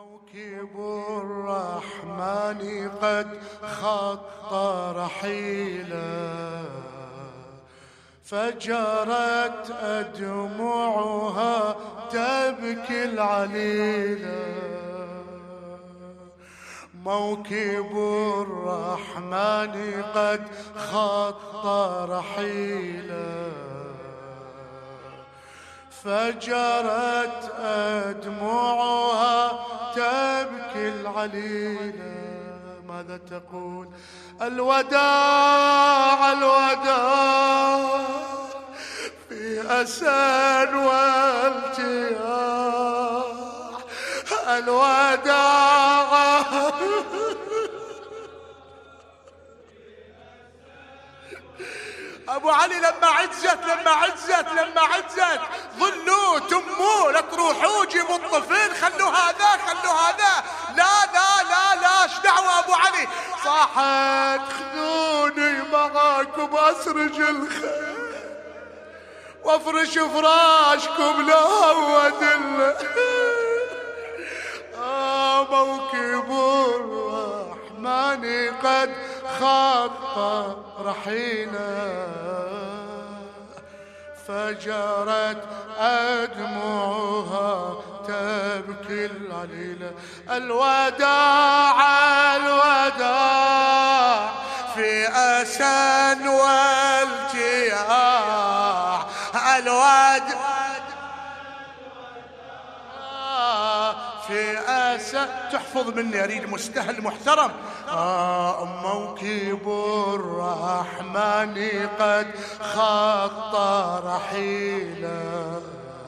موكب الرحمن قد خط رحيلا فجرت أدمعها تبكي العليلا. موكب الرحمن قد خط رحيلا فجرت أدمعها تبكي العليلة. ماذا تقول؟ الوداع الوداع في أسى والتياح الوداع. أبو علي لما عزت ظلوا تموا لا تروحوا جيبوا الطفل خلوا هذا لا لا لا لا ايش دعوة أبو علي؟ صاحت خذوني معاكم أسرج الخيل وافرش فراشكم لهود موكب الرحمن قد خط رحيلا فجرت أدمعها تبكي العليلة. الوداع الوداع في أسى والتياح الوداع في أسى. تحفظ مني أريد مستهل محترم. موكب الرحمن قد خط رحيلا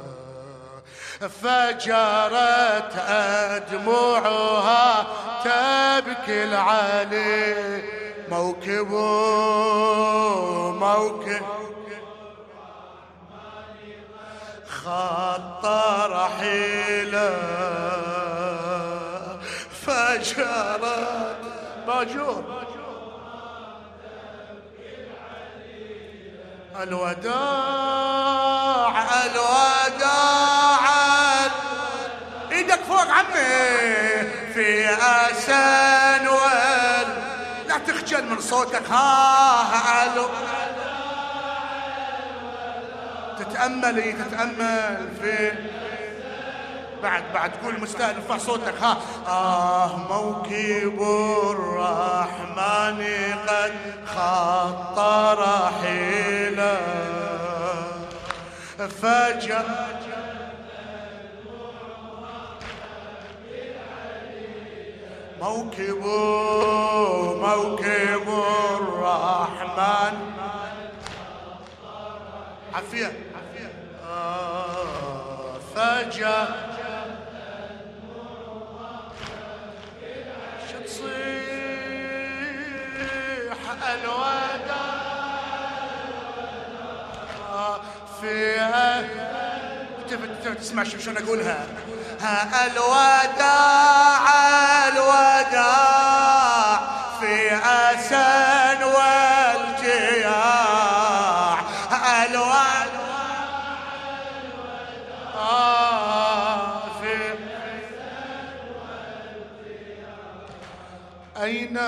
فجرت أدمعها تبكي العلي. موكب خط رحيلا فجرت باجور الوداع الوداع. ايدك فوق عمي في أسى لا تخجل من صوتك. تتأمل في بعد قول مستاهل ارفع صوتك. موكب الرحمن قد خط رحيلا موكب الرحمن عافية فجأة شتصيح الوداع فيها. تسمع شلون اقولها؟ الوداع الوداع في أسى والتياح الوداع أين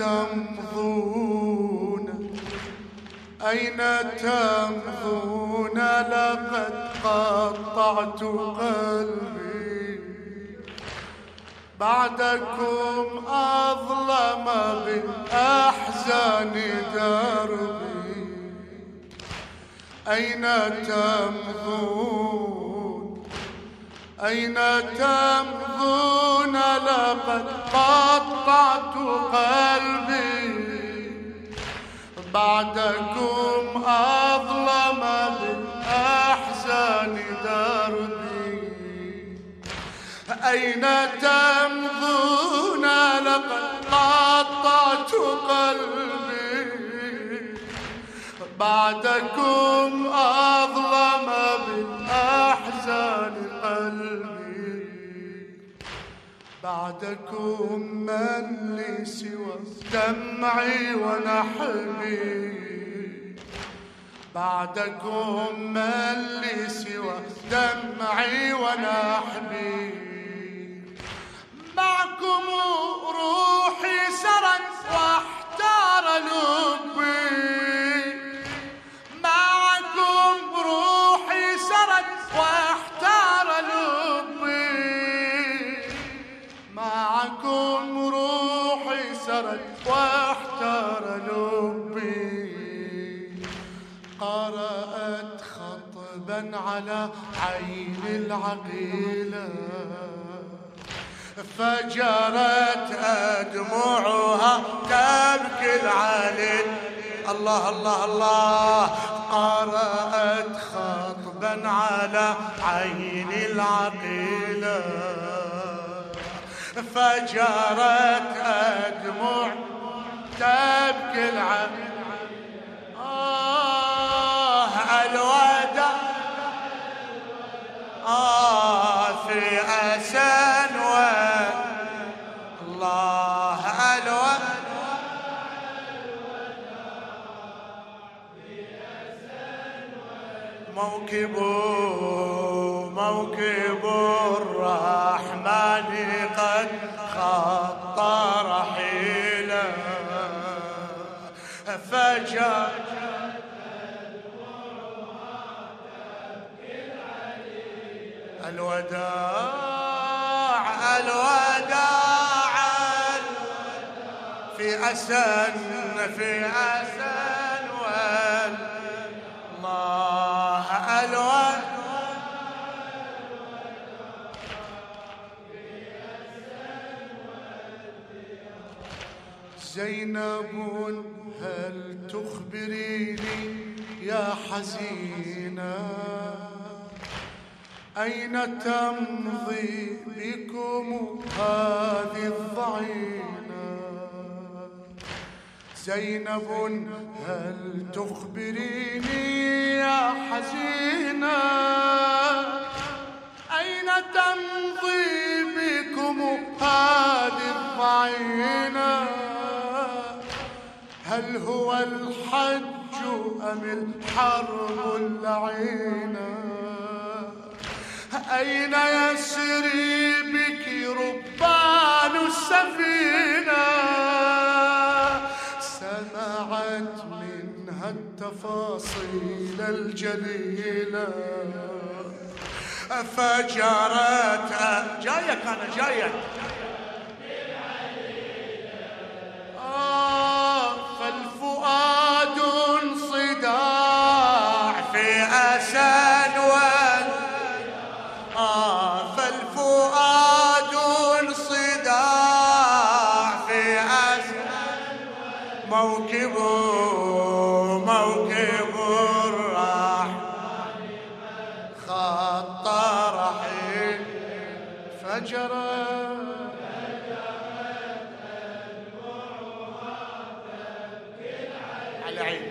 تمضون لقد قطعت قلبي بعدكم أظلم بالأحزان دربي. أين تمضون لقد قطعت قلبي بعدكم أظلم بالأحزان دربي. أين تمضون لقد قطعت قلبي بعدكم أظلم بالأحزان قلبي. بعدكم من لي سوى دمعي ونحبي بعدكم من لي سوى دمعي ونحبي. معكم روحي سرت واحتار لبي، قرأت خطبا على عين العقيلة، فجرت أدمعها تبكي العليل. الله الله الله. قرأت خطبا على عين العقيلة، فجرت أدمع تبكي العقيلة. الوداع في أسن الله الوداع موكب الرحمن قد خط رحيله، فجأة الوداع الوداع في أسن الله الوداع. زينب هل تخبريني يا حزينة، أين تمضي بكم هذه الضعينة؟ زينب هل تخبريني يا حزينة، أين تمضي بكم هذه الضعينة؟ هل هو الحج أم الحرب اللعينة؟ أين يسري بك ربان السفينة؟ سمعت منها التفاصيل الجليلة، فجرت جايك أنا جايك فالفؤاد انصداع في أسن فالفؤاد انصداع في أسن موكب الرحمن خط رحيل، فجرت على عيني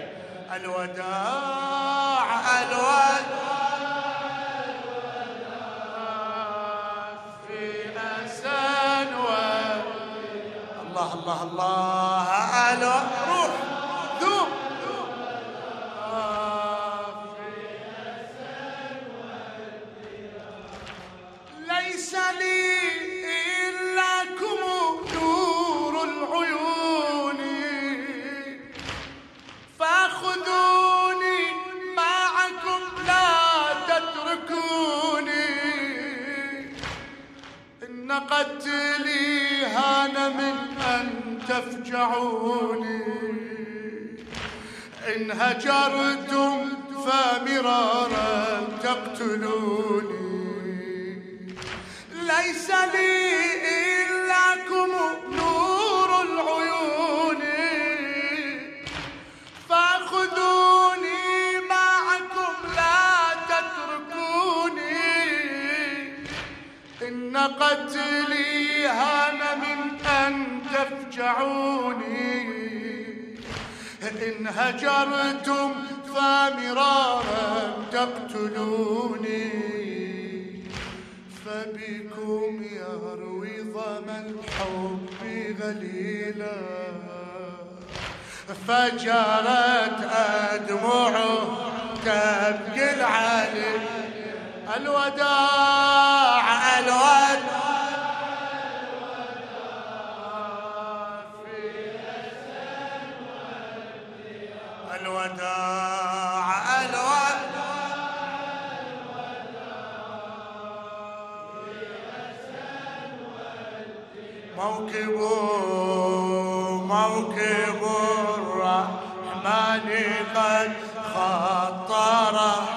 الوداع في أسن الله الله الله روح ذوب ليس لي إلاكم نور العيون، فاخذوني معكم لا تتركوني، إن قتلي هان من أن تفجعوني، إن هجرتم فمرارا تقتلوني. ليس لي إلاكم نور العيون، فاخذوني معكم لا تتركوني، إن قتلي هان من أن تفجعوني، إن هجرتم فمرارا تقتلوني، فبكم يروي ظما الحب غليلا، فجرت أدمعه تبكي العلي. الوداع موكب الرحمن قد خطر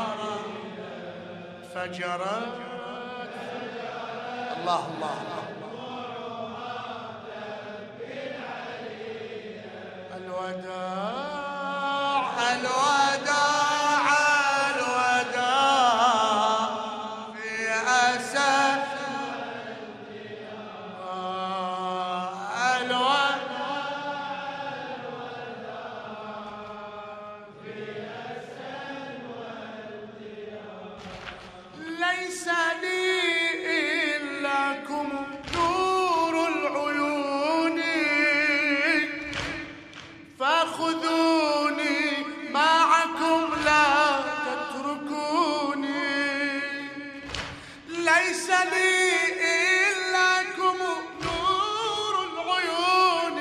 فجرت الله الله الوداع الوداع الوداع في أسد ليس لي إلاكم نور العيون فخذوني معكم لا تتركوني ليس لي إلاكم نور العيون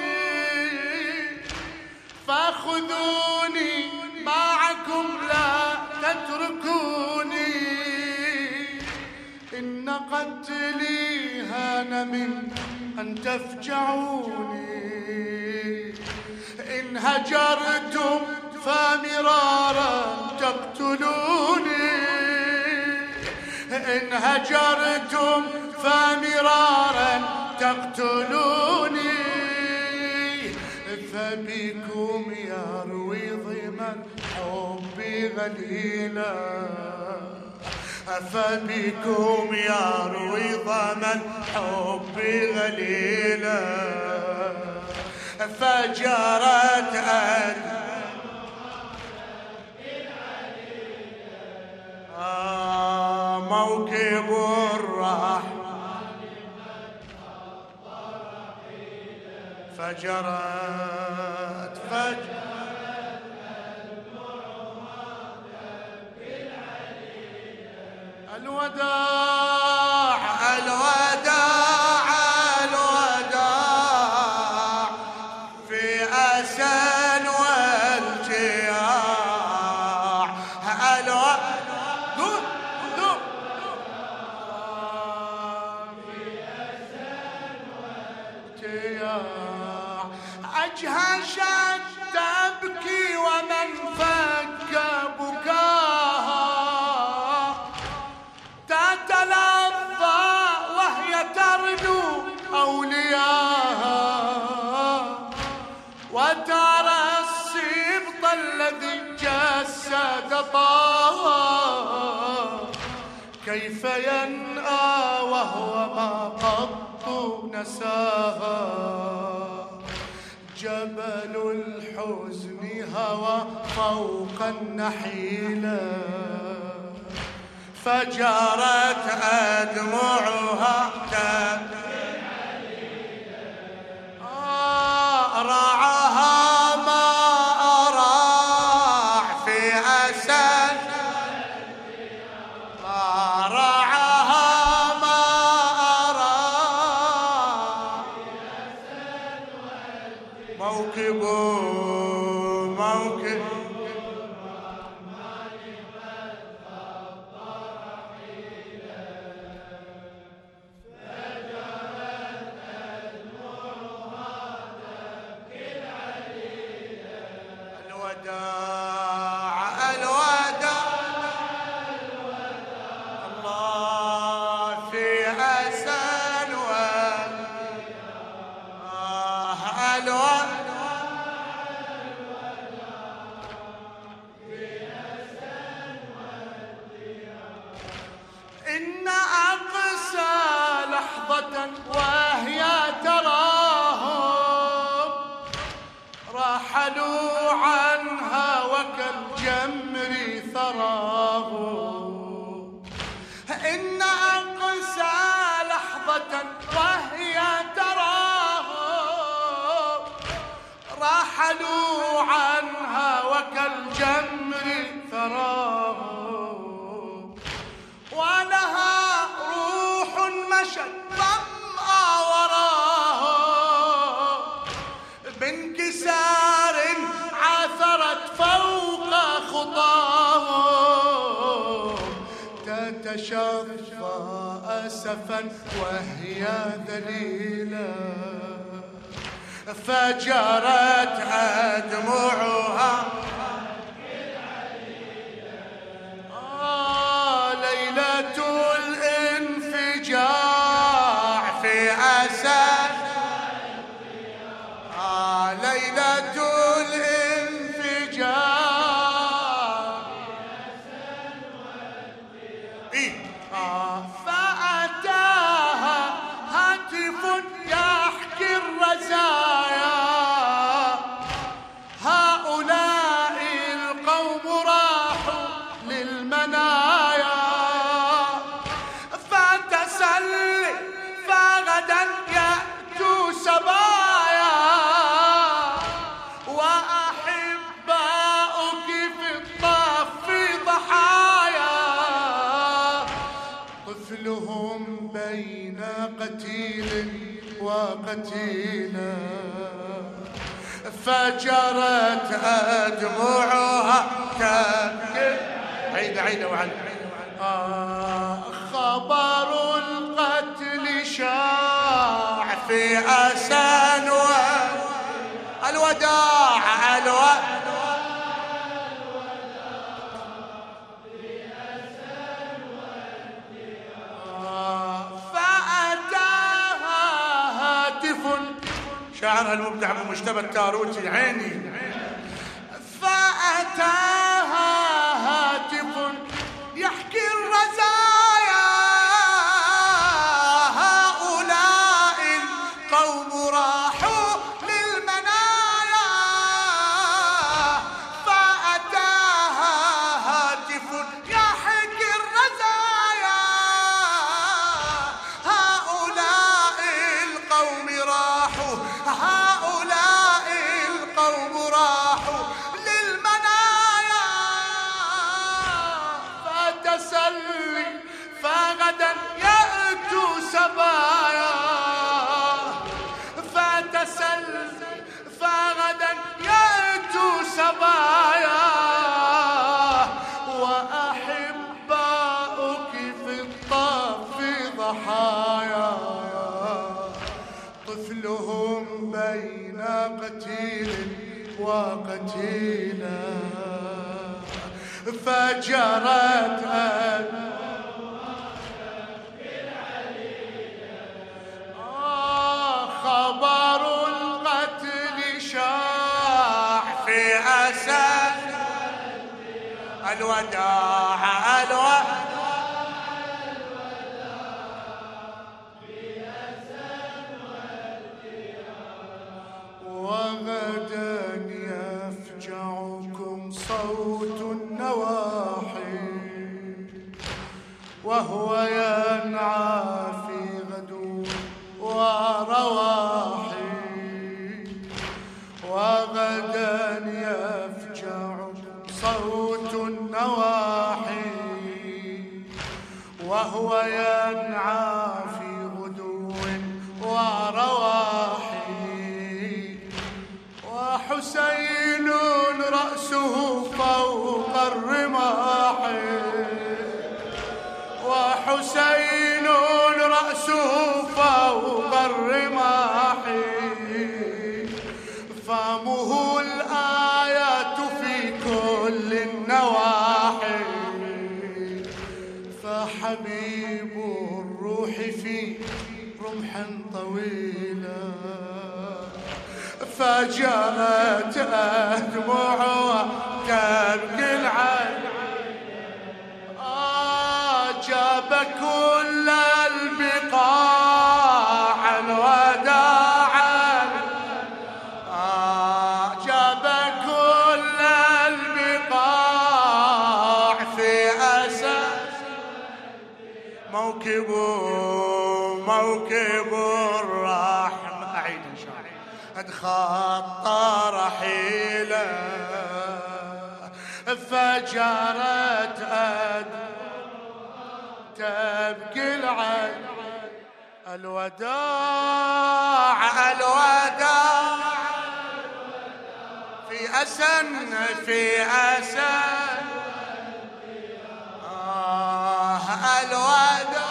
فخذوني معكم لا تتركوني إن قتلي هان من أن تفجعوني إن هجرتم فمرارا تقتلوني إن هجرتم فمرارا تقتلوني فبكم يروي ظما حبي غليلا أفبكم يروي ظما حبي غليلا فجرت موكب الرحمن فجرت الوداع الوداع الوداع في أسى والجياع أجهشت تبكي ومن فك بكاها تتلظى وهي ترنو أولياها وترى السبط الذي جسد طاها كيف ينأى وهو ما قط نساها جبل الحزن هوى فوق النحيلة فجرت أدمعها رعاها ما أراع في أسد رعاها ما أراع موكب إن أقسى لحظة وهي تراهم رحلوا عنها وكالجمر ثراهم إن أقسى لحظة وهي تراهم رحلوا عنها وكالجمر ثراهم ولها روح مشت ظمأ وراها بانكسار عثرت فوق خطاهم تتشفى أسفا وهي ذليلة فجرت أدمعها ليلة الانفجاع في أسد ليلة الانفجاع فأتاها هاتف يحكي الرزايا هؤلاء القوم راحوا للمنايا فتسلي فغدا يأتوا سبايا وأحباؤك في الطف ضحايا طفلهم بين قتيل وقتيلا فجرت أدمعها تبكي عيد وعد خبر القتل شاع في أسن الوداع فأتاها هاتف شاعرها المبدع ابو مجتبى التاروتي عيني فأتاها هاتف يحكي الرزايا هؤلاء القوم راحوا للمنايا فأتاها هاتف يحكي الرزايا هؤلاء القوم راحوا هؤلاء القوم راحوا للمنايا فتسلي فغدا يأتوا سبايا فتسلي فغدا يأتوا سبايا وأحباؤك في الطف ضحايا طفلهم بين قتيل وقتيلا فجرت خبر القتل شاع في أسد الوداع وغدا يفجعكم صوت النواحي وهو ينعى في غدو ورواحي وغدا يفجعكم صوت النواحي وهو ينعى في غدو ورواحي وحسين رأسه فوق الرماح وحسين رأسه فوق الرماح فمه الآيات في كل النواحي فحبيب الروح في رمح طويلا فجرت أدمعها تبكي العين جاب كل البقاع وداعا جاب كل البقاع في أساس موكب الرحمة أعيد إن شاء الله قد خطى رحيلا فجرت تبكي العين الوداع في أسن الوداع